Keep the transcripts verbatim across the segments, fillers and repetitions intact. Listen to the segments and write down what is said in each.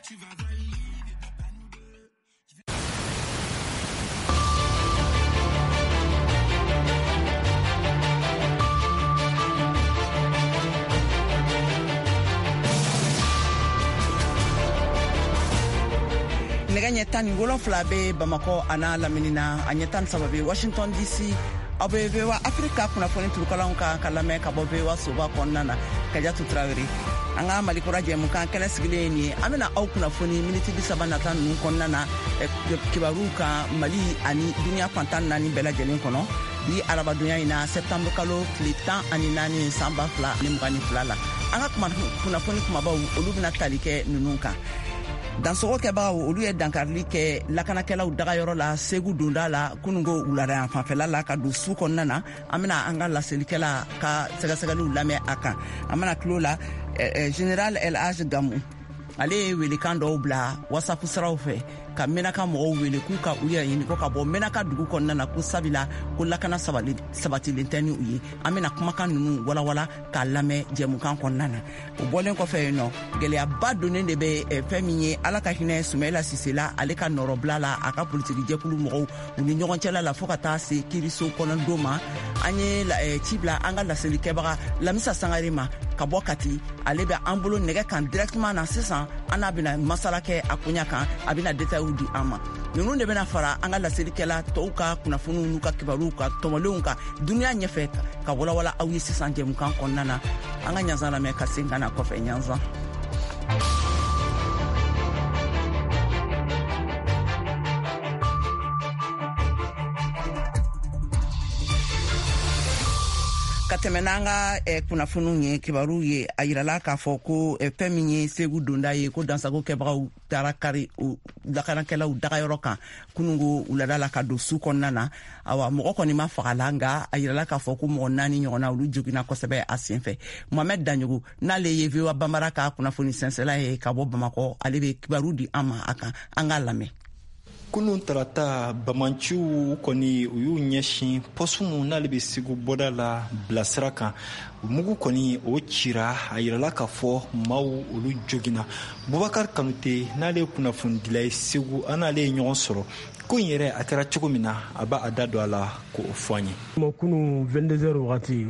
nɛgɛ ɲɛ tan ni wolonfila bɛ Bamakɔ a n'a lamini na a ɲɛ tan ni saba bɛ Washington D C. aw bɛ V O A Afrika kunnafoni turukalanw kan ka lamɛn ka bɔ V O A soba kɔnɔna na Kajatu Tarawele. an ka Mali kura jɛmukan kɛnɛ sigilen ye nin ye. an bɛna aw kunnafoni miniti bi saba nata ninnu kɔnɔna na kibaruw kan Mali ani duniya fantan naani bɛɛ lajɛlen kɔnɔ. bi arabadonya in na septembre kalo tile tan ani naani san ba fila ani mugan ni fila la. an ka kunnafoni kumabaw olu bɛna tali kɛ ninnu kan. dansogo kɛbagaw olu ye dankarili kɛ lakanakɛlaw dagayɔrɔ la Segu donda la kunungo wulada fanfɛla la ka don su kɔnɔna na. an bɛna an ka laselikɛla ka sɛgɛsɛgɛliw lamɛn a kan. an bɛna tulo la General El Hadj Gamu ale ye welekan dɔw bila WhatsApp siraw fɛ ka Menaka mɔgɔw wele k'u ka u yɛrɛ ɲini ko ka bɔ Menaka dugu kɔnɔna na ko sabila ko lakana sabatilen tɛ ni u ye. an bɛna kumakan ninnu walawala k'a lamɛn jɛmukan kɔnɔna na. o bɔlen kɔfɛ yen nɔ gɛlɛyaba donnen de bɛ fɛn min ye ala ka hinɛ Sumayila Sise la ale ka nɔrɔbila la a ka politiki jɛkulu mɔgɔw u ni ɲɔgɔn cɛla la fo ka taa se kiiriso kɔnɔdon ma. an ye ci bila an ka laselikɛbaga Lamisa Sangare ma ka bɔ Kati. ale bɛ an bolo nɛgɛ kan directement na sisan an n'a bɛna masala kɛ a koɲa kan a bɛna détails di an ma. ninnu de bɛna fara an ka laselikɛla tɔw ka kunnafoniw n'u ka kibaruw ka tɔmɔlenw ka duniya ɲɛfɛ ka walawala aw ye sisan jɛmukan kɔnɔna na. an ka ɲanzan lamɛn ka sen ka na kɔfɛ ɲanzan. ka tɛmɛ n'an ka kunnafoniw ye kibaruw ye a yirala k'a fɔ ko fɛn min ye Segu donda ye ko dansago kɛbagaw taara kari lakanakɛlaw dagayɔrɔ kan kunungo wulada la ka don su kɔnɔna na. awa mɔgɔ kɔni ma fagala nka a yirala k'a fɔ ko mɔgɔ naani ɲɔgɔnna olu joginna kosɛbɛ a senfɛ. Mohamed Danjogo n'ale ye V O A Banbara ka kunnafoni sɛnsɛla ye ka bɔ Bamakɔ ale bɛ kibaru di an ma a kan. an k'a lamɛn. kunun tarata bamanciw kɔni u y'u ɲɛsin pɔsumu n'ale bɛ Segu bɔda la bilasira kan. mugu kɔni o cira a yirala k'a fɔ maaw olu joginna. Bubakar Kanute n'ale ye kunnafonidila ye Segu an n'ale ye ɲɔgɔn sɔrɔ. ko in yɛrɛ a kɛra cogo min na a b'a a da don a la k'o fɔ an ye. kunun vingt-deux heures wagati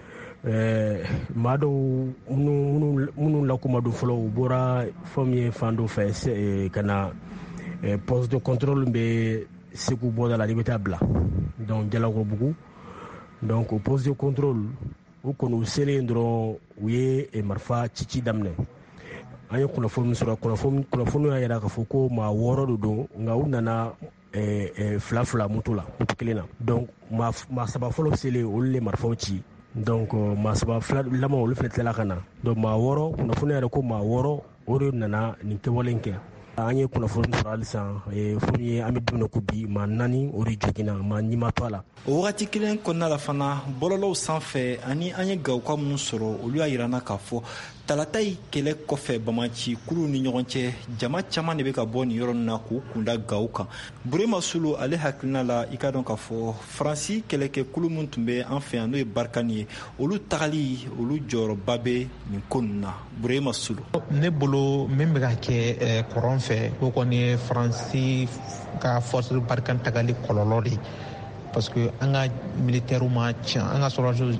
maa dɔw minnu lakumadon fɔlɔ u bɔra fɛn min ye fan dɔ fɛ ka na poste de contrôle bɛ Segu bɔda la i bɛ taa bila donc Jalakɔrɔbugu donc o poste de contrôle u kɔni u selen dɔrɔn u ye marifa cici daminɛ. an ye kunnafoni sɔrɔ kunnafoni y'a jira k'a fɔ ko maa wɔɔrɔ de don nka u nana fila fila moto la moto kelen na donc maa saba fɔlɔ selen olu le marifaw ci donc maa saba fila laban olu fana tilala ka na donc maa wɔɔrɔ kunnafoni y'a jira ko maa wɔɔrɔ o de nana nin kɛwale in kɛ. an ye kunnafoni sɔrɔ halisa fɛn ye an bɛ dumuni ko bi maa naani o de joginna maa ɲima to a la. o wagati kelen kɔnɔna la fana bɔlɔlɔw sanfɛ ani an ye gawuka minnu sɔrɔ olu y'a yirana k'a fɔ talata yi kɛlɛ kɔfɛ bamaci kuluw ni ɲɔgɔn cɛ jama caman de bɛ ka bɔ nin yɔrɔ ninnu na k'u kunda gawo kan. Burema Sulu ale hakilina la i ka dɔn k'a fɔ Faransi kɛlɛkɛ kulu min tun bɛ an fɛ yan n'o ye Barikani ye olu tagali olu jɔyɔrɔba bɛ nin ko ninnu na. Burema Sulu. ne bolo min bɛ ka kɛ kɔrɔn fɛ o kɔni ye Faransi ka force Barikani tagali kɔlɔlɔ de parce que an ka militaires ma ca an ka sɔrɔdasiw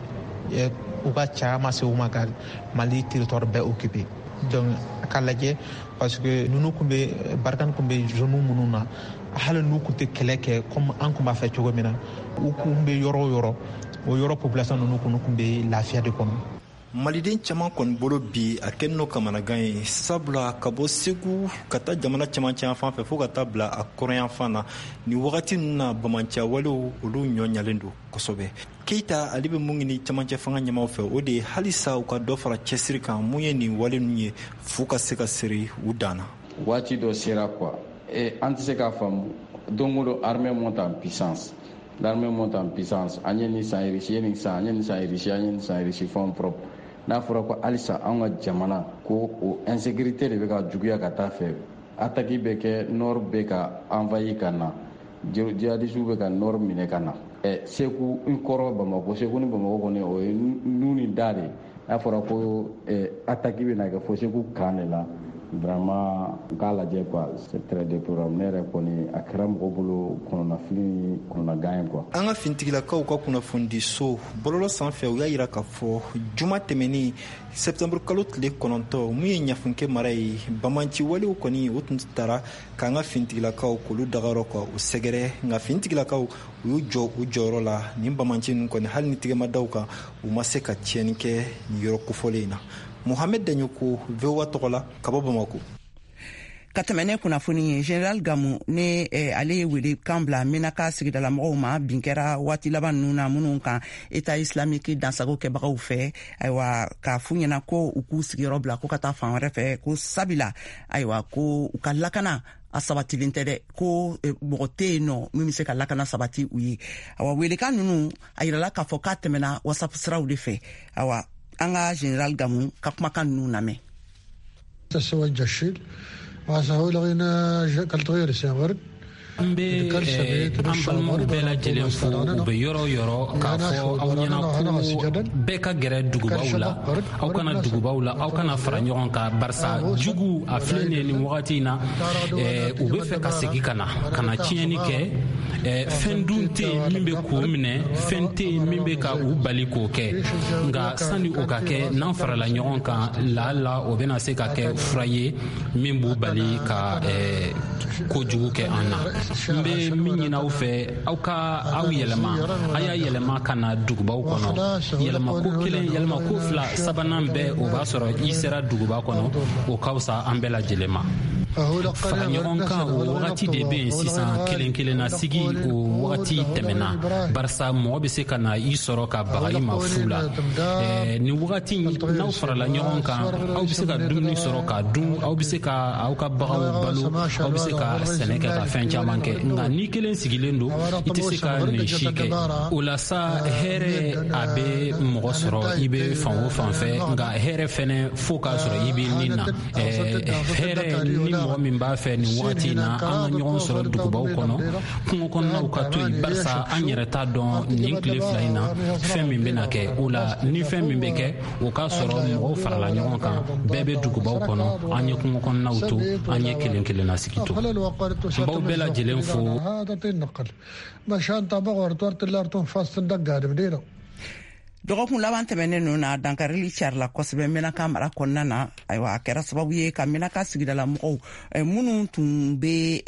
u ka caman se u ma ka Mali territoire bɛɛ occupé donc a ka lajɛ parce que ninnu kun bɛ Barikani kun bɛ zone minnu na hali n'u kun tɛ kɛlɛ kɛ comme an kun b'a fɛ cogo min na u kun bɛ yɔrɔ o yɔrɔ o yɔrɔ population ninnu kun kun bɛ lafiya de kɔnɔ. Maliden caman kɔni bolo bi a kɛ n'o kamanagan ye sabula ka bɔ Segu ka taa jamana camancɛ yan fan fɛ fo ka taa bila a kɔrɔnyan fan na nin wagati ninnu na bamanciya walew olu ɲɔɲalen don kosɛbɛ. Keita ale bɛ mun ɲini camancɛ fanga ɲɛmaw fɛ o de ye halisa u ka dɔ fara cɛsiri kan mun ye nin wale ninnu ye f'u ka se ka siri u dan na. waati dɔ sera quoi et an tɛ se k'a faamu don o don armée monte en puissance l'armée monte en puissance an ye nin san irisi ye nin san an ye nin san irisi an ye nin san irisi fond propre n'a fɔra ko halisa an ka jamana ko o insécurité de bɛ ka juguya ka taa fɛ attaque bɛ kɛ nord bɛ ka envahi ka na jihadistes bɛ ka nord minɛ ka na ɛ Segu n kɔrɔ Bamako Segu ni Bamako kɔni o ye nu ni da de n'a fɔra ko attaque bɛ na kɛ fo Segu kan de la vraiment k'a lajɛ quoi, c'est très déplorable. Ne yɛrɛ kɔni a kɛra mɔgɔ bolo kɔnɔnafili ni kɔnɔnagan ye quoi. An ka finitigilakaw ka kunnafonidiso bɔlɔlɔ sanfɛ u y'a yira k'a fɔ juma tɛmɛni septembre kalo tile kɔnɔntɔn mun ye ɲafunkɛ mara ye bamanci walew kɔni o tun tara k'an ka finitigilakaw k'olu dagayɔrɔ ka u sɛgɛrɛ nka finitigilakaw u y'u jɔ u jɔyɔrɔ la nin bamanci ninnu kɔni hali ni tigɛma daw kan u ma se ka tiɲɛni kɛ nin yɔrɔ kofɔlen in na. Mohamed Daɲoko V O A tɔgɔ la ka bɔ Bamako. Ka tɛmɛ ne kunnafoni ye General Gamu ne eh, ale ye wele kan bila Menaka sigidala mɔgɔw ma bin kɛra waati laban ninnu na minnu kan État islamique dansago kɛbagaw fɛ ayiwa k'a f'u ɲɛna ko u k'u sigiyɔrɔ bila ko ka taa fan wɛrɛ fɛ ko sabila ayiwa ko u ka lakana a sabatilen tɛ dɛ ko mɔgɔ tɛ yen nɔ min bɛ se ka lakana sabati u ye awa welekan ninnu a yirala k'a fɔ k'a tɛmɛna WhatsApp siraw de fɛ awa an ka General Gamu ka kumakan ninnu lamɛn. An bɛ an balimaw bɛɛ lajɛlen fo u bɛ yɔrɔ yɔrɔ k'a fɔ aw ɲɛna ko bɛɛ ka gɛrɛ dugubaw la aw kana dugubaw la aw kana fara ɲɔgɔn kan barisa jugu a filɛ nin nin wagati in na u bɛ fɛ ka segin ka na ka na tiɲɛni kɛ fɛn dun tɛ yen min bɛ k'o minɛ fɛn tɛ yen min bɛ ka u bali k'o kɛ nka sani o ka kɛ n'an farala ɲɔgɔn kan lahala o bɛna se ka kɛ fura ye min b'u bali ka kojugu kɛ an na. N bɛ min ɲini aw fɛ aw ka aw yɛlɛma a y'a yɛlɛma ka na dugubaw kɔnɔ yɛlɛma ko kelen yɛlɛma ko fila sabanan bɛɛ o b'a sɔrɔ i sera duguba kɔnɔ o ka fisa an bɛɛ lajɛlen ma. Fara ɲɔgɔn kan o wagati de bɛ yen sisan kelen kelenna sigi o wagati tɛmɛna barisa mɔgɔ bɛ se ka na i sɔrɔ ka baga i ma fu la nin wagati n'aw farala ɲɔgɔn kan aw bɛ se ka dumuni sɔrɔ ka dun aw bɛ se ka aw ka bagaw balo aw bɛ se ka sɛnɛ kɛ ka fɛn caman kɛ nka ni kelen sigilen don i tɛ se ka nin si kɛ o la sa hɛrɛ a bɛ mɔgɔ sɔrɔ i bɛ fan o fan fɛ nka hɛrɛ fɛnɛ fo k'a sɔrɔ i bɛ nin na hɛrɛ ni mɔgɔ min b'a fɛ nin wagati in na an ka ɲɔgɔn sɔrɔ dugubaw kɔnɔ kungo kɔnɔnaw ka to yen barisa an yɛrɛ t'a dɔn nin tile fila in na fɛn min bɛna kɛ o la ni fɛn min bɛ kɛ o k'a sɔrɔ mɔgɔw farala ɲɔgɔn kan bɛɛ bɛ dugubaw kɔnɔ an ye kungo kɔnɔnaw to an ye kelen kelenna sigi to n b'aw bɛɛ lajɛlen fo. dɔgɔkun laban tɛmɛnen ninnu na dankarili carila kosɛbɛ Menaka mara kɔnɔna na ayiwa a kɛra sababu ye ka Menaka sigidala mɔgɔw minnu tun bɛ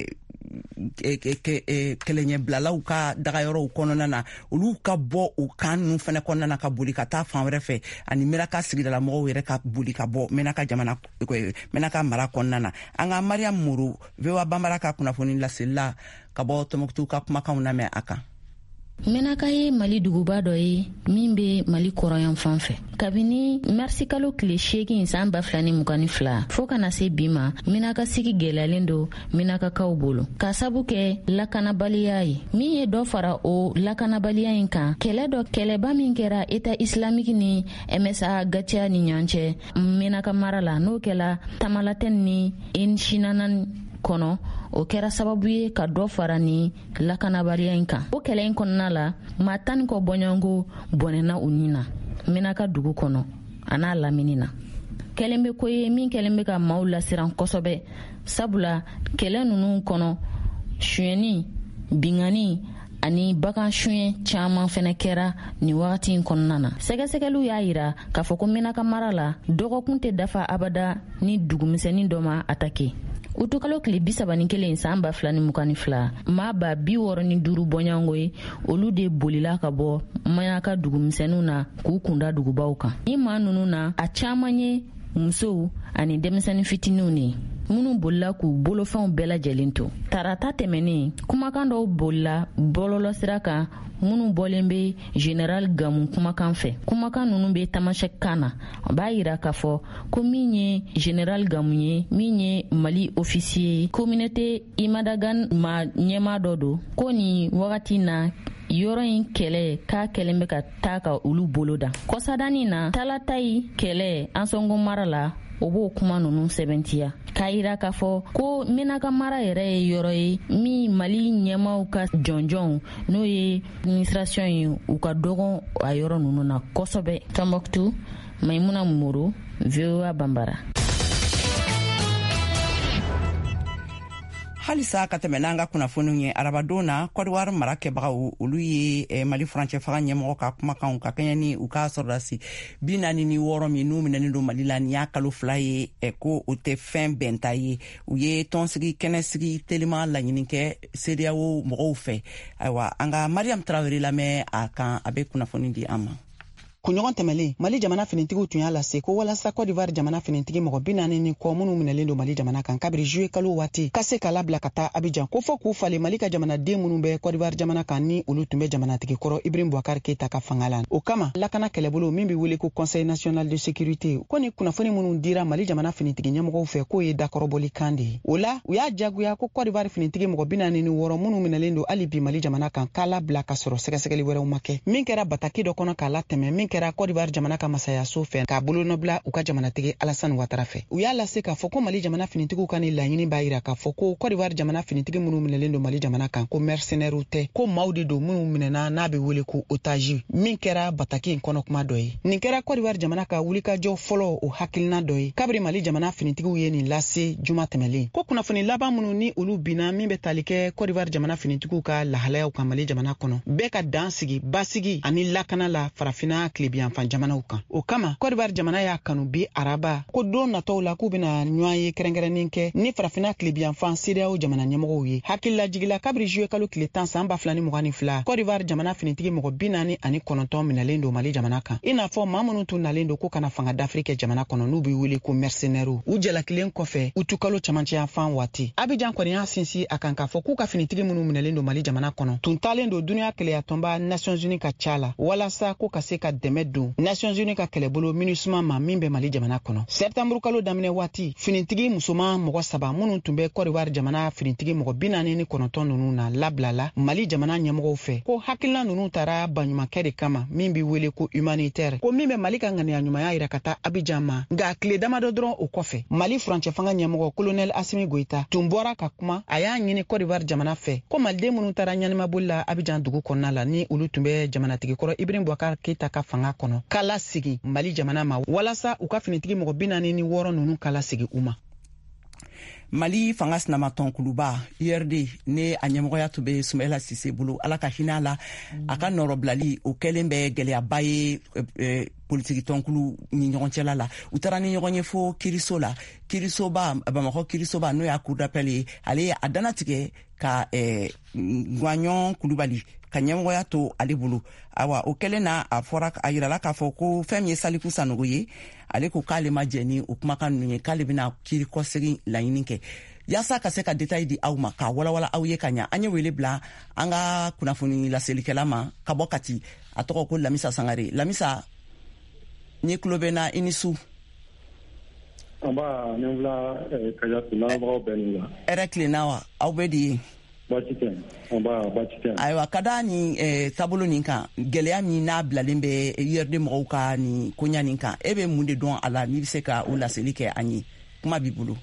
kɛlɛɲɛbilalaw ka dagayɔrɔw kɔnɔna na olu ka bɔ o kan ninnu fɛnɛ kɔnɔna na ka boli ka taa fan wɛrɛ fɛ ani Menaka sigidala mɔgɔw yɛrɛ ka boli ka bɔ Menaka jamana Menaka mara kɔnɔna na. An ka Mariam Moro V O A Bambara ka kunnafoni lasela ka bɔ Tɔnbukutu ka kumakanw lamɛn a kan. Menaka ye Mali duguba dɔ ye min bɛ Mali kɔrɔyan fan fɛ kabini marisi kalo tile seegin san ba fila ni mugan ni fila fo kana se bi ma Menaka sigi gɛlɛyalen don Menakakaw bolo ka sabu kɛ lakanabaliya ye min ye dɔ fara o lakanabaliya in kan kɛlɛ dɔ kɛlɛba min kɛra État islamique ni M S A Gatia ni ɲɔgɔn cɛ Menaka mara la n'o kɛla Tamalatɛn ni Enshinana kɔnɔ o kɛra sababu ye ka dɔ fara ni lakanabaliya in kan. O kɛlɛ in kɔnɔna la maa tan ni kɔ bɔɲɔgɔnko bɔnɛna u ni na Menaka dugu kɔnɔ a n'a lamini na. Kɛlen bɛ ko ye min kɛlen bɛ ka maaw lasiran kosɛbɛ sabula kɛlɛ ninnu kɔnɔ suyɛni bingani ani bagan suyɛn caman fɛnɛ kɛra nin wagati in kɔnɔna na. Sɛgɛsɛgɛliw y'a yira k'a fɔ ko Menaka mara la dɔgɔkun tɛ dafa abada ni dugumisɛnnin dɔ ma atake. Utukalo tile bi saba ni kelen san ba fila ni mugan ni fila maa ba bi wɔɔrɔ ni duuru bɔɲɔgɔnko ye olu de bolila ka bɔ Menaka dugumisɛnninw na k'u kunda dugubaw kan. Ni maa ninnu na a caman ye musow ani denmisɛnnin fitininw ne minnu bolila k'u bolofɛnw bɛɛ lajɛlen to. Tarata tɛmɛnen kumakan dɔw bolila bɔlɔlɔsira kan minnu bɔlen bɛ General Gamu kumakan fɛ. Kumakan ninnu bɛ tamasɛkan na o b'a yira k'a fɔ ko min ye General Gamu ye min ye Mali ofisiye ye communauté Imadagan ma ɲɛmaa dɔ don ko nin wagati na yɔrɔ in kɛlɛ k'a kɛlen bɛ ka taa ka olu bolo da. Kɔsadani na Talatai kɛlɛ Ansongo mara la o b'o kuma ninnu sɛbɛntiya k'a yira k'a fɔ ko Menaka mara yɛrɛ ye yɔrɔ ye min Mali ɲɛmaaw ka jɔnjɔnw n'o ye administration ye u ka dɔgɔn a yɔrɔ ninnu na kosɛbɛ. Tɔnbukutu, Maimuna Moro, V O A Bambara. halisa ka tɛmɛ n'an ka kunnafoniw ye arabadenw na Côte d'Ivoire mara kɛbagaw olu ye eh, Mali furancɛ faga ɲɛmɔgɔ ka kumakanw ka kɛɲɛ ni u ka sɔrɔdasi bi naani ni wɔɔrɔ min n'u minɛnen don Mali la ni y'a kalo fila ye eh, ko o tɛ fɛn bɛnta ye u ye tɔnsigi kɛnɛsigi telima laɲini kɛ C D A O mɔgɔw fɛ ayiwa an ka Mariam Traoré lamɛn a kan a bɛ kunnafoni di an ma. Kunɲɔgɔn tɛmɛlen Mali jamana finitigiw tun y'a lase ko walasa Côte d'Ivoire jamana finitigi mɔgɔ bi naani ni kɔ minnu minɛlen don Mali jamana kan kabiri juillet kalo waati ka se k'a labila ka taa Abidjan ko fɔ k'u falen Mali ka jamanaden minnu bɛ Côte d'Ivoire jamana kan ni olu tun bɛ jamanatigi kɔrɔ Ibrahim Boubacar Keita ka fanga la. O kama lakana kɛlɛbolo min bɛ wele ko Conseil national de sécurité ko ni kunnafoni minnu dira Mali jamana finitigi ɲɛmɔgɔw fɛ k'o ye dakɔrɔbɔli kan de ye. O la u y'a jagoya ko Côte d'Ivoire finitigi mɔgɔ bi naani ni wɔɔrɔ minnu minɛlen don hali bi Mali jamana kan k'a labila ka sɔrɔ sɛgɛsɛgɛli wɛrɛw ma kɛ. Min kɛra bataki dɔ kɔnɔ k'a latɛmɛ min kɛra Côte d'Ivoire jamana ka masayaso fɛ k'a bolo nɔbila u ka jamanatigi Alassane Ouattara fɛ. U y'a lase k'a fɔ ko Mali jamana finitigiw ka ni laɲini b'a yira k'a fɔ ko Côte d'Ivoire jamana finitigi minnu minɛlen don Mali jamana kan ko mercenaires tɛ ko maaw de don minnu minɛna n'a bɛ wele ko otage min kɛra bataki in kɔnɔ kuma dɔ ye. Nin kɛra Côte d'Ivoire jamana ka wulikajɔ fɔlɔ o hakilina dɔ ye kabiri Mali jamana finitigiw ye nin lase juma tɛmɛlen ko kunnafoni laban minnu ni olu binna min bɛ tali kɛ Côte d'Ivoire jamana finitigiw ka lahalayaw kan Mali jamana kɔnɔ bɛɛ ka dan sigi basigi ani lakana la farafina tilebiyanfan jamanaw kan. O kama Côte d'Ivoire jamana y'a kanu bi araba ko don natɔw la k'u bɛna ɲɔgɔn ye kɛrɛnkɛrɛnnen kɛ ni farafina tilebiyanfan C D A O jamana ɲɛmɔgɔw ye hakilila jigila kabiri juillet kalo tile tan san ba fila ni mugan ni fila Côte d'Ivoire jamana finitigi mɔgɔ bi naani ani kɔnɔntɔn minɛlen don Mali jamana kan i n'a fɔ maa minnu tun nalen don ko kana fanga d'Afrique jamana kɔnɔ n'u bɛ wele ko mercenaires u jalakilen kɔfɛ u tu kalo camancɛ yan waati Abidjan kɔni y'a sinsin a kan k'a fɔ k'u ka finitigi minnu minɛlen don Mali jamana kɔnɔ tun talen don duniya kɛlɛyatɔnba Nations Unies ka ca la walasa ko ka se ka dɛmɛ don Nations Unies ka kɛlɛbolo MINUSMA ma min bɛ Mali jamana kɔnɔ. Septembre kalo daminɛ waati finitigi musoman mɔgɔ saba minnu tun bɛ Côte d'Ivoire jamana finitigi mɔgɔ bi naani ni kɔnɔntɔn ninnu na labilala Mali jamana ɲɛmɔgɔw fɛ ko hakilina ninnu taara baɲumankɛ de kama min bɛ wele ko humanitaire ko min bɛ Mali ka ŋaniya ɲumanya yira ka taa Abidjan ma nka tile damadɔ dɔrɔn o kɔfɛ Mali furancɛ fanga ɲɛmɔgɔ colonel Assimi Goïta tun bɔra ka kuma a y'a ɲini Côte d'Ivoire jamana fɛ ko maliden minnu taara ɲanimaboli la Abidjan dugu kɔnɔna la ni olu tun bɛ jamanatigi kɔrɔ Ibrahim Boubacar Keita ka fanga kɔnɔ kala sigi Mali jamana ma walasa u ka finitigi mɔgɔ bi naani ni wɔɔrɔ ninnu kala sigi u ma. Mali fanga sinamatɔn kuluba U R D ne a ɲɛmɔgɔya tun bɛ Soumaïla Cissé bolo ala ka hinɛ a la a ka nɔrɔbilali o kɛlen bɛ gɛlɛyaba ye eh, politiki tɔnkulu ni ɲɔgɔn cɛla la u taara ni ɲɔgɔn ye fo Kiriso la Kirisoba Bamakɔ Kirisoba n'o y'a cour d'appel ye ale ye a dana tigɛ ka eh, Guagnon Kulubali ka ɲɛmɔgɔya to ale bolo awa o kɛlen na a fɔra a yirala k'a fɔ ko fɛn min ye Salifu Sanogo ye ale ko k'ale ma jɛ ni o kumakan ninnu ye k'ale bɛna kiiri kɔsegin laɲini kɛ yaasa ka se ka détail di aw ma k'a walawala aw ye ka ɲa an ye wele bila an ka kunnafoni laselikɛla ma ka bɔ Kati a tɔgɔ ko Lamisa Sangare Lamisa ni kulo bɛ na i ni su an b'a ni wula Kajatu lamɛnbagaw bɛɛ ni la hɛrɛ tilenna wa aw bɛ di ye baasi tɛ an b'a baasi tɛ ayiwa ka da ni eh, taabolo nin kan gɛlɛya min n'a bilalen bɛ U R D mɔgɔw ka ni koɲa nin kan e bɛ mun de dɔn a la n'i bɛ se ka o laseli kɛ an ye kuma b'i bolo.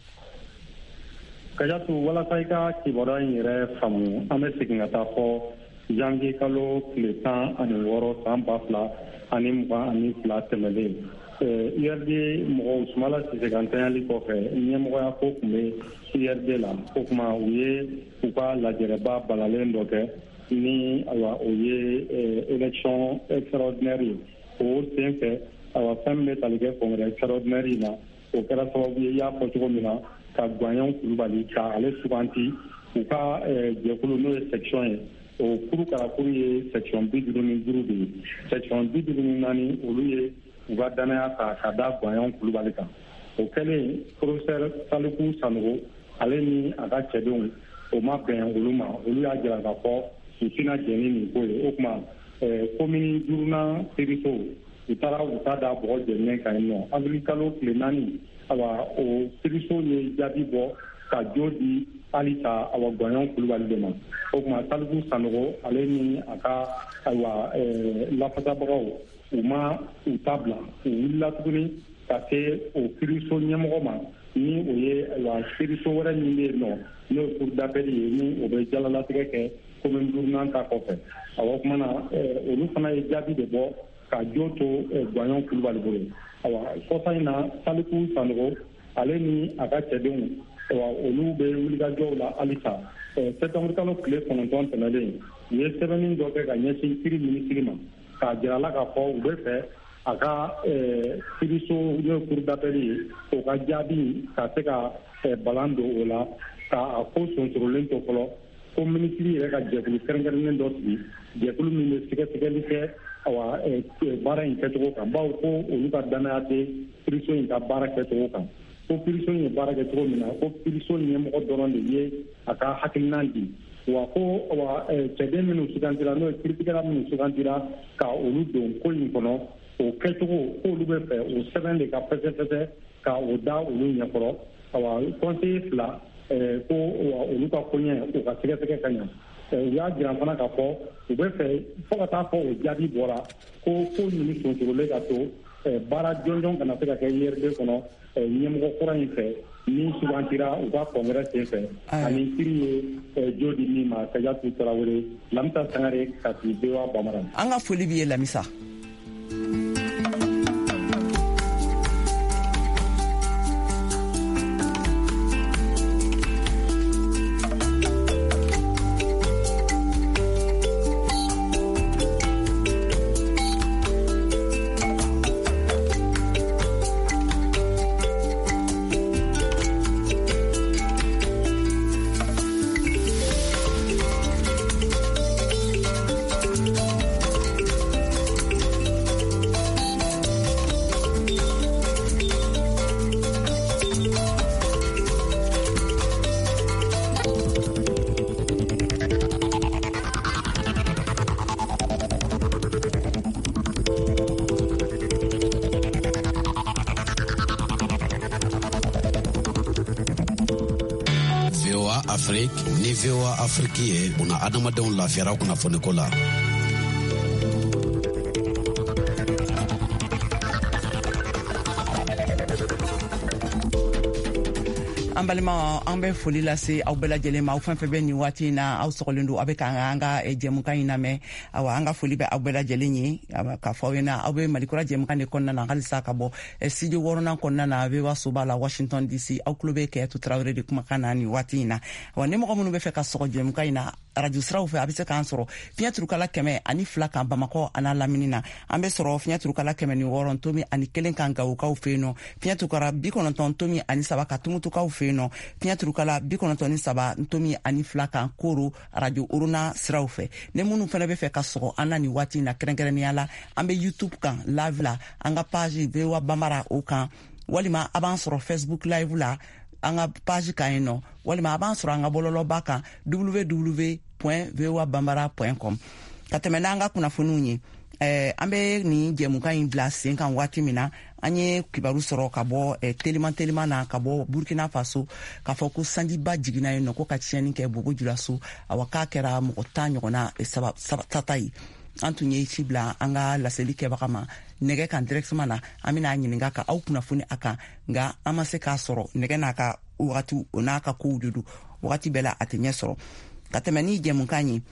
Kajatu walasa i ka kibaruya in yɛrɛ faamu an bɛ segin ka taa fɔ janvier kalo tile tan ani wɔɔrɔ san ba fila ani mugan ani fila tɛmɛlen U R D mɔgɔw Soumaïla Cissé ka ntanyali kɔfɛ ɲɛmɔgɔya ko tun bɛ U R D la o tuma u ye u ka lajɛrɛba balalen dɔ kɛ ni ayiwa o ye élection extraordinaire ye o sen fɛ ayiwa fɛn min bɛ tali kɛ congrès extraordinaire in na o kɛra sababu ye i y'a fɔ cogo min na ka Guagnon Kulubali ka ale suganti u ka jɛkulu n'o ye section ye o kuru kara kuru ye section bi duuru ni duuru de ye section bi duuru ni naani olu ye u ka danaya ta ka da Guagnon Kulubali kan o kɛlen professeur Salifu Sanogo ale ni a ka cɛdenw o ma bɛn olu ma olu y'a jira k'a fɔ u tɛna jɛn ni nin ko ye o tuma komini duurunan Kiriso u taara u ta da bɔgɔ jɛnen kan yen nɔ avril kalo tile naani awa o Kiriso ye jaabi bɔ ka jo di halisa awa Guagnon Kulubali de ma o tuma Salifu Sanogo ale ni a ka ayiwa lafasabagaw u ma u ta bila u wulila tuguni ka se o Kiriso ɲɛmɔgɔ ma ni o ye ayiwa Kiriso wɛrɛ min bɛ yen nɔ n'o ye cour d'appel ye ni o bɛ jalalatigɛ kɛ commune duurunan ta kɔfɛ awa o tuma na olu fana ye jaabi de bɔ ka jo to Guagnon Kulubali bolo awa kɔsa in na Salifu Sanogo ale ni a ka cɛdenw wa olu bɛ wulikajɔw la halisa septembre kalo tile kɔnɔntɔn tɛmɛlen u ye sɛbɛnni dɔ kɛ ka ɲɛsin kiri minisiri ma k'a jira la k'a fɔ u bɛ fɛ a ka kiriso n'o ye cour d'appel ye o ka jaabi ka se ka balan don o la k'a ko sonsorolen to fɔlɔ ko minisiri yɛrɛ ka jɛkulu kɛrɛnkɛrɛnnen dɔ sigi jɛkulu min bɛ sɛgɛsɛgɛli kɛ awa baara in kɛcogo kan bawo ko olu ka danaya tɛ kiriso in ka baara kɛcogo kan ko kiriso in ye baara kɛ cogo min na ko kiriso ɲɛmɔgɔ dɔrɔn de ye a ka hakilinan di wa ko wa cɛden minnu sugantira n'o ye kiritigɛla minnu sugantira ka olu don ko in kɔnɔ o kɛcogo k'olu bɛ fɛ o sɛbɛn de ka fɛsɛfɛsɛ ka o da olu ɲɛkɔrɔ awa conseiller fila ko olu ka koɲɛ o ka sɛgɛsɛgɛ ka ɲɛ u y'a jira fana k'a fɔ u bɛ fɛ fo ka taa fɔ o jaabi bɔra ko ko ɲini sonsorolen ka to baara jɔnjɔn kana se ka kɛ I R D kɔnɔ ɲɛmɔgɔ kura in fɛ min sugantira u ka kɔngɛrɛ sen fɛ ani kiri ye jo di min ma Kajatu Tarawele Lamisa Sangare Kati V O A Bamara. An ka foli b'i ye Lamisa. Afrique ni V O A Afrique ye buna adamadenw lafiyara kunnafoni ko la. an balima an bɛ foli lase aw bɛɛ lajɛlen ma aw fɛn fɛn bɛ nin waati in na aw sɔgɔlen don aw bɛ ka an ka jɛmukan in lamɛn awa an ka foli bɛ aw bɛɛ lajɛlen ye k'a fɔ aw ɲɛna aw bɛ malikura jɛmukan de kɔnɔna na halisa ka bɔ studio wɔɔrɔnan kɔnɔna na V O A soba la Washington D C aw tulo bɛ Kɛyatu Tarawele de kumakan na nin waati in na wa ni mɔgɔ minnu bɛ fɛ ka sɔgɔ jɛmukan in na radio siraw fɛ a bɛ se k'an sɔrɔ fiɲɛ turukala kɛmɛ ani fila kan Bamakɔ an'a lamini na an bɛ sɔrɔ fiɲɛ turukala kɛmɛ ni wɔɔrɔ ntomi ani kelen kan Gawukaw fɛ yen nɔ fiɲɛ turukala bi kɔnɔntɔn ntomi ani saba ka Tumutukaw fɛ yen nɔ fiɲɛ turukala bi kɔnɔntɔn ni saba ntomi ani fila kan Koro radio Uruna siraw fɛ ni minnu fana bɛ fɛ ka sɔgɔ an na nin waati in na kɛrɛnkɛrɛnnenya la an bɛ YouTube kan live la an ka page V O A Bambara o kan walima a b'an sɔrɔ Facebook live la an ka page kan yen nɔ walima a b'an sɔrɔ an ka bɔlɔlɔba kan w w w point v o a bambara point com ka tɛmɛ n'an ka kunnafoniw ye eh, an bɛ nin jɛmukan in bila sen kan waati min na an ye kibaru sɔrɔ ka bɔ eh, teliman teliman na ka bɔ Burkina Faso k'a fɔ ko sanjiba jiginna yen nɔ ko ka tiɲɛni kɛ Bobo Julaso awa k'a kɛra mɔgɔ tan ɲɔgɔnna eh, saba, saba tata ye an tun ye ci bila an ka laseli kɛbaga ma nɛgɛ kan directement na an bɛna ɲininka ka aw kunnafoni a kan nka an ma se k'a sɔrɔ nɛgɛ n'a ka wagati o n'a ka kow de don wagati bɛɛ la a tɛ ɲɛ sɔrɔ ka tɛmɛ ni jɛmukan ye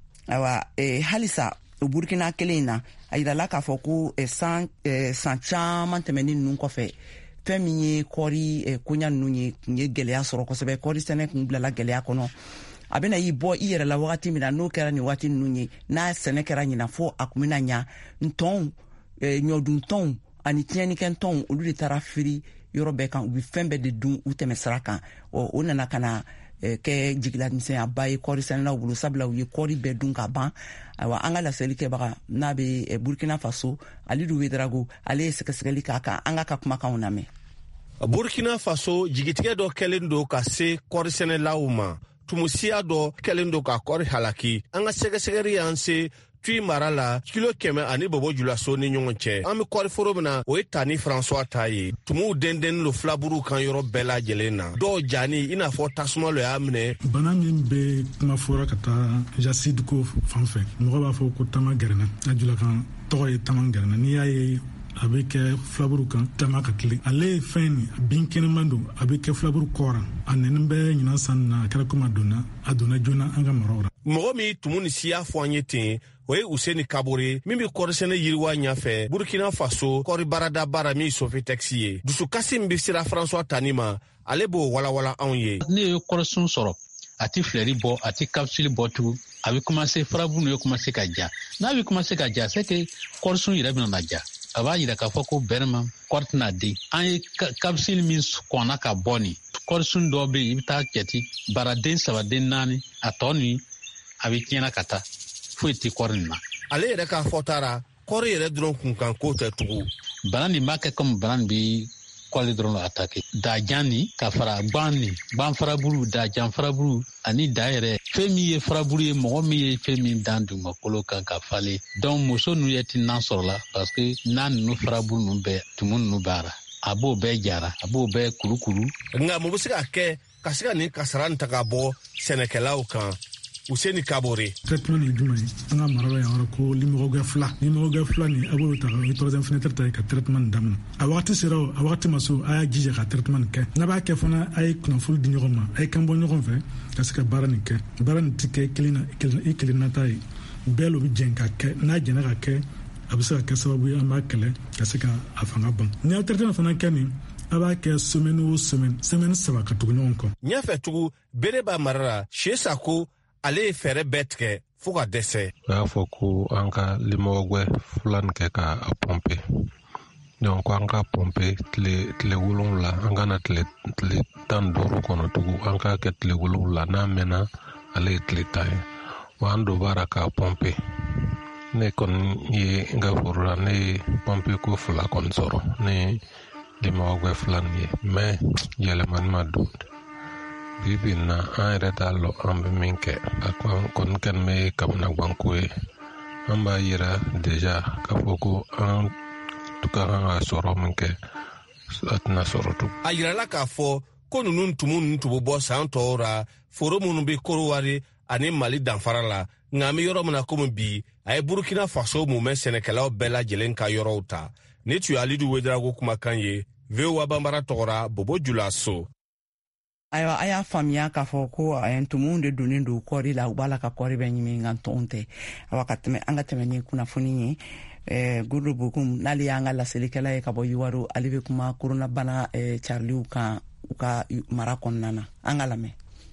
awa eh, halisa o Burkina kelen in na a yirala k'a fɔ ko eh, san, eh, san caman tɛmɛni ninnu kɔfɛ fɛn min ye kɔɔri eh, koɲa ninnu ye kun ye gɛlɛya sɔrɔ kosɛbɛ kɔɔri sɛnɛ kun bilala gɛlɛya kɔnɔ a bɛna y'i bɔ i yɛrɛ la wagati min na n'o kɛra nin waati ninnu ye n'a sɛnɛ kɛra ɲina fo a kun bɛna ɲa ntɔnw eh, ɲɔdun tɔnw ani tiɲɛnikɛ tɔnw olu de taara firi yɔrɔ bɛɛ kan u bɛ fɛn bɛɛ de dun u tɛmɛ sira kan ɔ o nana ka na eh, kɛ jigilamisɛnyaba ye kɔɔri sɛnɛlaw bolo sabula u ye kɔɔri bɛɛ dun ka ban ayiwa an ka laseli kɛbaga n'a bɛ eh, Burkina Faso Alidu Wedrago ale ye sɛgɛsɛgɛli k'a kan an ka ka kumakanw lamɛn. Burkina Faso jigitigɛ dɔ kɛlen don ka se kɔɔri sɛnɛlaw ma tumusiya dɔ kɛlen don ka kɔɔri halaki an ka sɛgɛsɛgɛli y'an se Tui mara la kilo kɛmɛ ani Bobo Julaso ni ɲɔgɔn cɛ an bɛ kɔɔri foro min na o ye Tani François ta ye tumuw dendɛnnen don filaburu kan yɔrɔ bɛɛ lajɛlen na dɔw jani i n'a fɔ tasuma lo y'a minɛ bana min bɛ kuma fɔra ka taa jaside ko fan fɛ mɔgɔ b'a fɔ ko tama gɛrɛna a julakan tɔgɔ ye tama gɛrɛna n'i y'a ye a bɛ kɛ filaburu kan tama ka tilen ale ye fɛn nin bin kɛnɛman don a bɛ kɛ filaburu kɔra a nɛni bɛ ɲinan san na a kɛra komi a donna a donna joona an ka maraw la mɔgɔ min tumu ni siya fɔ an ye ten o ye Useni Kabore min bɛ kɔrisɛnɛ yiriwa ɲafɛ Burkina Faso kɔri barada bara min Sofitex ye dusukasi min bɛ sira François Tani ma ale b'o walawala anw ye. Ne ye kɔrɔsun sɔrɔ a ti filɛri bɔ a ti capsule bɔ tugun a bɛ commencer farabu n'o commencer ka ja n'a bɛ commencer ka ja c'est que kɔrɔsun yɛrɛ bɛna na ja a b'a yira k'a fɔ ko bɛrɛma kɔri tɛna den an ye capsule min kɔnna ka bɔ nin kɔrɔsun dɔ bɛ yen i bɛ taa jate baraden saba den naani a tɔ nin a bɛ tiɲɛna ka taa foyi tɛ kɔri nin na. ale yɛrɛ k'a fɔ taara kɔri yɛrɛ dɔrɔn kunkan ko tɛ tugun. bana nin b'a kɛ comme bana nin bɛ kɔli dɔrɔn la attaqué dajan nin ka fara ban nin ban faraburu dajan faraburu ani da yɛrɛ fɛn min ye faraburu ye mɔgɔ min ye fɛn min dan dugumakolo kan ka falen donc muso ninnu yɛ ti nan sɔrɔ la parce que n'a ninnu faraburu ninnu bɛɛ tumu ninnu b'ara a b'o bɛɛ jara a b'o bɛɛ kurukuru. nka mun bɛ se ka kɛ ka se ka nin kasara nin ta ka bɔ sɛnɛkɛlaw kan Useni Kabore. Traitement ni jumɛn ye an ka mara la yan yɔrɔ ko limɔgɔkɛ fila limɔgɔkɛ fila ni a b'o ta o ye troisième fenêtre ta ye ka traitement nin daminɛ a wagati sera o a wagati ma so a y'a jija ka traitement nin kɛ n'a b'a kɛ fana a ye kunnafoni di ɲɔgɔn ma a ye kan bɔ ɲɔgɔn fɛ ka se ka baara nin kɛ baara nin ti kɛ kelen na i kelen nata ye bɛɛ lo bɛ jɛn ka kɛ n'a jɛnna ka kɛ a bɛ se ka kɛ sababu ye an b'a kɛlɛ ka se ka a fanga ban n'i y'a traitement fana kɛ nin a b'a kɛ semaine o semaine semaine saba ka tugu ɲɔgɔn kɔ. ɲɛfɛ tugu bere b'a mara la Sesako ale ye fɛɛrɛ bɛɛ tigɛ fo ka dɛsɛ. a y'a fɔ ko an ka limɔgɔgɛ fila nin kɛ ka a pɔmpe donc an ka pɔmpe tile tile wolonwula an kana tile tile tan duuru kɔnɔ tugun an ka kɛ tile wolonwula n'a mɛnna ale ye tile tan ye wa an dɔ b'ara k'a pɔmpe ne kɔni ye n ka foro la ne ye pɔmpe ko fila kɔni sɔrɔ ne ye limɔgɔgɛ fila nin ye mais yɛlɛmani ma don bibi na an yɛrɛ t'a lɔ an bɛ min kɛ a kɔni kɛni bɛ kamanagwanko ye an b'a yira deja k'a fɔ ko an ka kan ka sɔrɔ min kɛ a tɛna sɔrɔ tugun. a yirala k'a fɔ ko ninnu tumu ninnu tun bɛ bɔ san tɔw ra foro minnu bɛ Korowari ani Mali danfara la nka an bɛ yɔrɔ min na komi bi a ye Burkina Faso mumɛ sɛnɛkɛlaw bɛɛ lajɛlen ka yɔrɔw ta ne tun ye Alidu Wederago kumakan ye V O A Banbara tɔgɔra Bobo Julaso. ayiwa a y'a faamuya k'a fɔ ko ntumu de donnen don kɔri la u b'a la ka kɔri bɛ ɲimi nka tɔn tɛ awa ka tɛmɛ an ka tɛmɛ ni kunnafoni ye ɛɛ Godo Bokum n'ale y'an ka laselikɛla ye ka bɔ Yiwaru ale bɛ kuma koronabana cariliw kan u ka mara kɔnɔna na an ka lamɛn.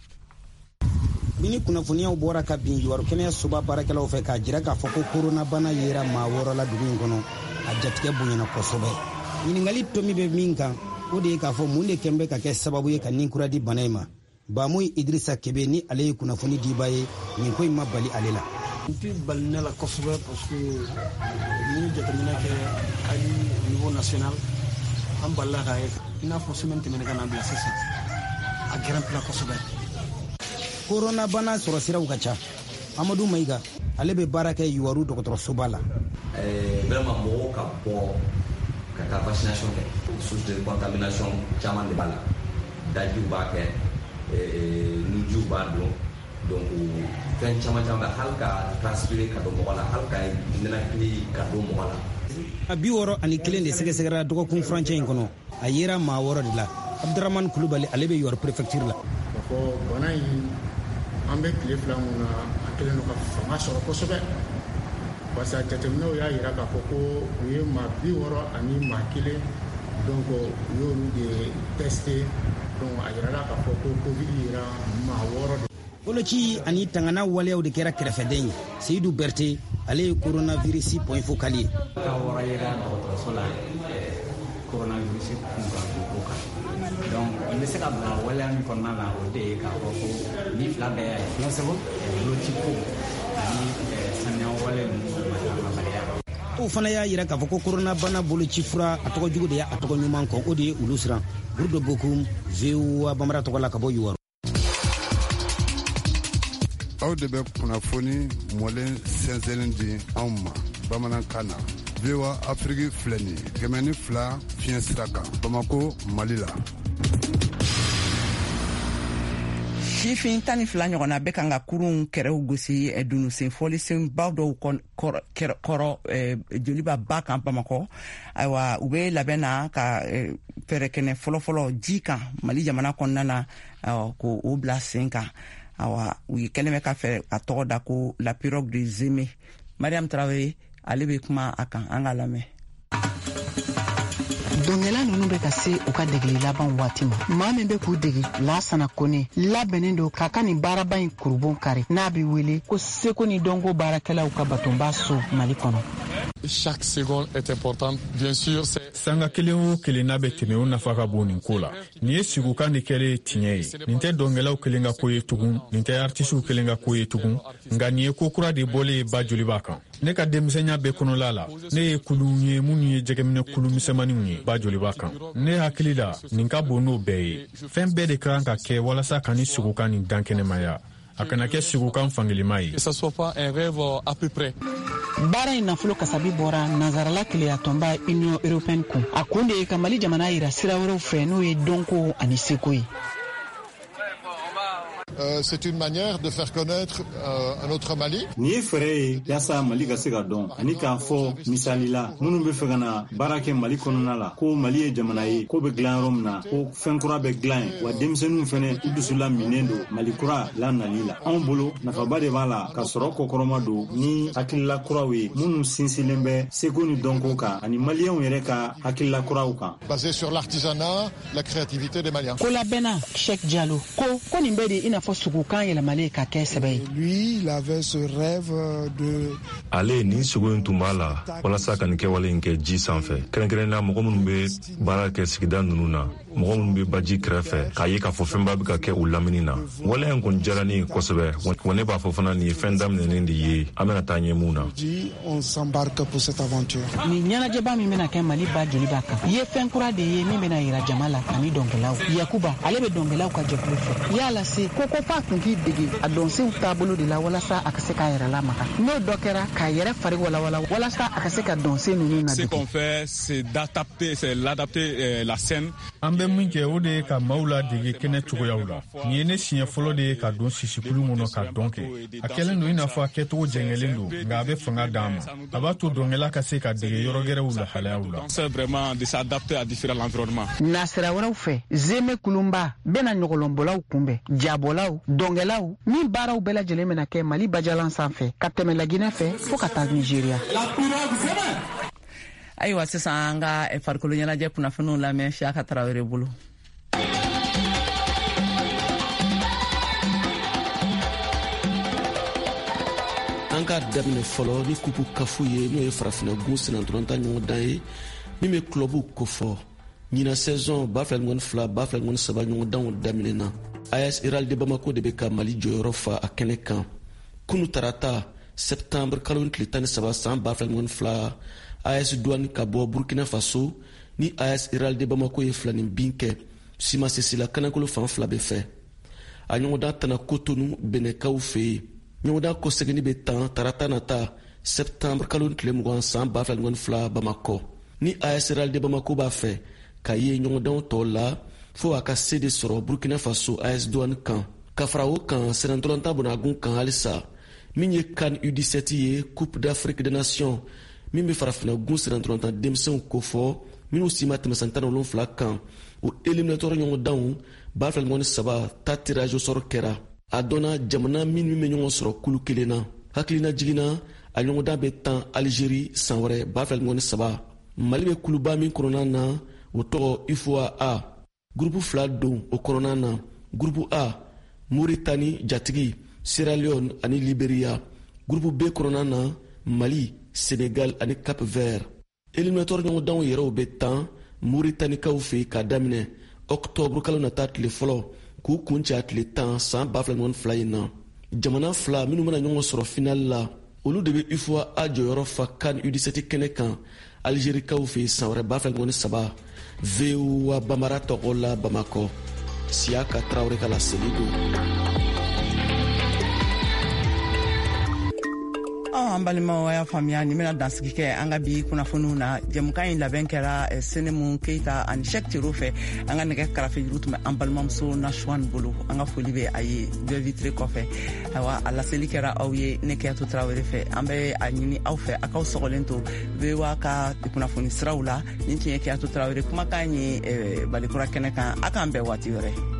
Bini kunnafoniyaw bɔra ka bin Yiwaru kɛnɛyasoba baarakɛlaw fɛ k'a jira k'a fɔ ko koronabana yera maa wɔɔrɔ la dugu in kɔnɔ a jatigɛ bonyana kosɛbɛ ɲininkali tomi bɛ min kan o de ye k'a fɔ mun de kɛn bɛ ka kɛ sababu ye ka nin kura di bana in ma Bamoy Idrissa Kebe ni ale ye kunnafoni diba ye nin ko in ma bali ale la. n tɛ bali ne la kosɛbɛ parce que ni ye jateminɛ kɛ hali niveau national an balila k'a ye i n'a fɔ semaine tɛmɛnen ka na bila sisan a gɛrɛntila kosɛbɛ. koronabana sɔrɔ siraw ka ca Amadou Mayiga ale bɛ baara kɛ Yiwaru dɔgɔtɔrɔsoba la. vraiment mɔgɔw ka bɔ ka taa vaccination kɛ source de contamination caman de b'a la dajiw b'a kɛ nujiw b'a dɔn donc fɛn caman caman bɛ hali ka transpirer ka don mɔgɔ la hali ka ninakili ka don mɔgɔ la. a bi wɔɔrɔ ani kelen de sɛgɛsɛgɛra dɔgɔkun furancɛ in kɔnɔ a yera maa wɔɔrɔ de la. Abdurrahman Kulubali ale bɛ Yiwaru préfecture la. Ka fɔ bana in an bɛ tile fila mun na a kɛlen don ka fanga sɔrɔ kosɛbɛ parce que jateminɛw y'a yira k'a fɔ ko u ye maa bi wɔɔrɔ ani maa kelen donc u y'olu de testé donc a yirala k'a fɔ ko covid yera maa wɔɔrɔ de. Boloci ani tangana waleyaw de kɛra kɛrɛfɛden ye Seydou Berté ale ye coronavirus point focal ye. ka wɔɔrɔ yera dɔgɔtɔrɔso la coronavirus kunkan ko kan donc n bɛ se ka bila waleya min kɔnɔna na o de ye k'a fɔ ko ni fila bɛɛ y'a ye fila sɛbɛn boloci ko ani saniya wale ninnu matabaliya. O fana y'a yira k'a fɔ ko koronabana boloci fura a tɔgɔ jugu de y'a tɔgɔ ɲuman kɔ o de ye olu siran. Godo Bokum V O A Banbara tɔgɔ la ka bɔ Yiwaru. aw de bɛ kunnafoni mɔlen sɛnsɛnlen di anw ma bamanankan na. V O A Afrique filɛ nin ye kɛmɛ ni fila fiɲɛ sira kan Bamako Mali la. Sifin tan ni fila ɲɔgɔnna bɛ kan ka kurun kɛrɛw gosi dunusen fɔlisenbaw dɔw kɔrɔ joliba ba kan Bamakɔ. Ayiwa u bɛ labɛn na ka fɛɛrɛkɛnɛ fɔlɔfɔlɔ ji kan Mali jamana kɔnɔna na ko o bila sen kan. Awa u ye kɛnɛ bɛ ka fɛ a tɔgɔ da ko la pirogue de Zeme Mariam Traoré ale be kuma akan an ka lamɛn. Dongela nunu be ka se u ka degeli laban waati ma. Maa min be k'u degi Lasana Kone labɛnnen do k'a ka nin baaraba in kurubon kari n'a bi wele ko seko ni dɔnko baarakɛlaw ka batonba so Mali kɔnɔ. Chaque seconde est importante, bien sûr. Sanga kelen o kelen n'a bɛ tɛmɛ o nafa ka bon nin ko la. Nin ye sigukan de kɛlen tiɲɛ ye. Nin tɛ dɔngɛlaw kelen ka ko ye tugun, nin tɛ artisiw kelen ka ko ye tugun, nka nin ye ko kura de bɔlen ye ba joli b'a kan. Ne ka denmisɛnya bɛɛ kɔnɔla la, ne ye kuluw ye minnu ye jɛgɛminɛ kulu misɛnmaninw ye ba joli b'a kan. Ne hakili la nin ka bon n'o bɛɛ ye. Fɛn bɛɛ de kan ka kɛ walasa ka nin sigukan nin dan kɛnɛmaya. A kana kɛ sigukan fangelima ye. Que ça soit pas un rêve à peu près. Baara in nafolo kasabi bɔra nazarala keleya tɔnba Union Européenne kun. A kun de ye ka Mali jamana yira sira wɛrɛw fɛ n'o ye dɔnko ani seko ye. Euh, c'est une manière de faire connaître euh, un autre Mali. Ni ye fɛrɛ ye yasa Mali ka se ka dɔn ani k'a fɔ misali la minnu bɛ fɛ ka na baara kɛ Mali kɔnɔna la ko Mali ye jamana ye ko bɛ dilan yɔrɔ min na ko fɛn kura bɛ dilan ye wa denmisɛnninw fɛnɛ u dusu laminen don Mali kura la nali la. Anw bolo nafaba de b'a la ka sɔrɔ kɔkɔrɔma don ni hakilila kuraw ye minnu sinsinlen bɛ seko ni dɔnko kan ani maliyɛnw yɛrɛ ka hakilila kuraw kan. Basé sur l'artisanat, la créativité des Maliens. Ko labɛnna Cheikh Diallo ko ko nin bɛɛ de i n'a fɔ sugukan yɛlɛmalen ka kɛ sɛbɛ ye. Lui, il avait ce rêve de... Ale ni sugu in tun b'a la walasa ka nin kɛwale in kɛ ji sanfɛ kɛrɛnkɛrɛnna mɔgɔ minnu bɛ baara kɛ sigida ninnu na mɔgɔ minnu bɛ baji kɛrɛfɛ k'a ye k'a fɔ fɛnba bɛ ka kɛ u lamini na wale in kun diyara ne kosɛbɛ wa ne b'a fɔ fana nin ye fɛn daminɛnen de ye an bɛna taa ɲɛ mun na. On s'embarque pour cette aventure. Ni ɲɛnajɛba min bɛna kɛ Mali ba joli b'a kan ye fɛn kura de ye min bɛna yira jama la ani dɔnkɛlaw. Yakuba ale bɛ dɔnkɛlaw ka jɛkulu fɛ y'a lase ko ko f'a kun k'i dege a dɔnsenw taabolo de la walasa a ka se k'a yɛrɛ lamaga n'o dɔ kɛra k'a yɛrɛ fari walawala walasa a ka se ka dɔnsen ninnu na. Ce qu'on fait c'est d'adapter c'est l'adapter la scène. An bɛ min kɛ o de ye ka maaw la dege kɛnɛ cogoyaw la. Nin ye ne siɲɛ fɔlɔ de ye ka don sisikulu kɔnɔ ka dɔn kɛ. A kɛlen don i n'a fɔ a kɛcogo jɛngɛlen don nka a bɛ fanga d'an ma. A b'a to dɔnkɛla ka se ka dege yɔrɔ gɛrɛw lahalayaw la. C'est vraiment de s'adapter à différents environnements. Nasira wɛrɛw fɛ Zeme Kulumba bɛna ɲɔgɔlɔnbɔlaw kunbɛn jabɔlaw dɔnkɛlaw min baaraw bɛɛ lajɛlen bɛna kɛ Mali bajalan sanfɛ ka tɛmɛ Laginɛ fɛ fo ka taa Nigeria. Ayiwa sisan an ka farikolo ɲɛnajɛ kunnafoniw lamɛn Siaka Tarawele bolo. An ka daminɛ fɔlɔ ni kupu kafu ye n'o ye farafina gun senatɔrɔnta ɲɔgɔn dan ye min bɛ clubu kofɔ ɲina saison ba fila ɲɔgɔn fila ba fila ɲɔgɔn saba ɲɔgɔn danw daminɛna. A S Iral de Bamako de bɛ ka Mali jɔyɔrɔ fa a kɛnɛ kan kunu tarata septembre kalo tile tan ni saba san ba fila ɲɔgɔn fila A S Douane ka bɔ Burkina Faso ni A S Iral de Bamako ye filanin bin kɛ Sima Sesila kanakolo fan fila bɛ fɛ a ɲɔgɔndan tana Kotonu Bɛnɛkaw fɛ yen ɲɔgɔndan kɔsegini bɛ tan tarata nata septembre kalo tile mugan san ba fila ɲɔgɔn fila Bamakɔ ni A S Iral de Bamako b'a fɛ ka ye ɲɔgɔndanw tɔw la fo a ka se de sɔrɔ Burkina Faso A S Douane kan ka fara o kan senatɔrɔnta bonagun kan halisa min ye CAN U dix-sept ye Coupe d'Afrique des Nations min bɛ farafina gun senatɔrɔnta denmisɛnw ko fɔ minnu si ma tɛmɛ san tan ni wolonwula kan o éliminatoire ɲɔgɔndanw ba fila ɲɔgɔn saba ta tirage au sort kɛra a dɔnna jamana min min bɛ ɲɔgɔn sɔrɔ kulu kelen na hakilina jiginna a ɲɔgɔndan bɛ tan Algérie san wɛrɛ ba fila ɲɔgɔn saba Mali bɛ kuluba min kɔnɔna na o tɔgɔ I F O A A Groupe fila don o kɔnɔna na Groupe A Mauritanie jatigi Sierra Leone ani Liberia Groupe B kɔnɔna na Mali Sénégal ani Cap Vert éliminatoire ɲɔgɔndanw yɛrɛw bɛ tan Mauritanikaw fɛ ka daminɛ octobre kalo nata tile fɔlɔ k'u kuncɛ a tile tan san ba fila ɲɔgɔn fila in na jamana fila minnu bɛna ɲɔgɔn sɔrɔ final la olu de bɛ I F O A A jɔyɔrɔ fa CAN U dix-sept kɛnɛ kan Algérikaw fɛ san wɛrɛ ba fila ɲɔgɔn saba V O A Bamara tɔgɔ la Bamakɔ Siaka Tarawele ka laseli don. An balimaw y'a faamuya nin bɛna dansigi kɛ an ka bi kunnafoniw na jɛmukan in labɛn kɛra Senemu Keita ani Cheikh Tiro fɛ an ka nɛgɛ karafe juru tun bɛ an balimamuso Nasuwan bolo an ka foli bɛ a ye bɛɛ vitre kɔfɛ ayiwa a laseli kɛra aw ye ne Keyatu Tarawele fɛ an bɛ a ɲini aw fɛ a k'aw sɔgɔlen to V O A ka kunnafoni siraw la nin tun ye Keyatu Tarawele kumakan ye Balikura kɛnɛ kan a k'an bɛn waati wɛrɛ.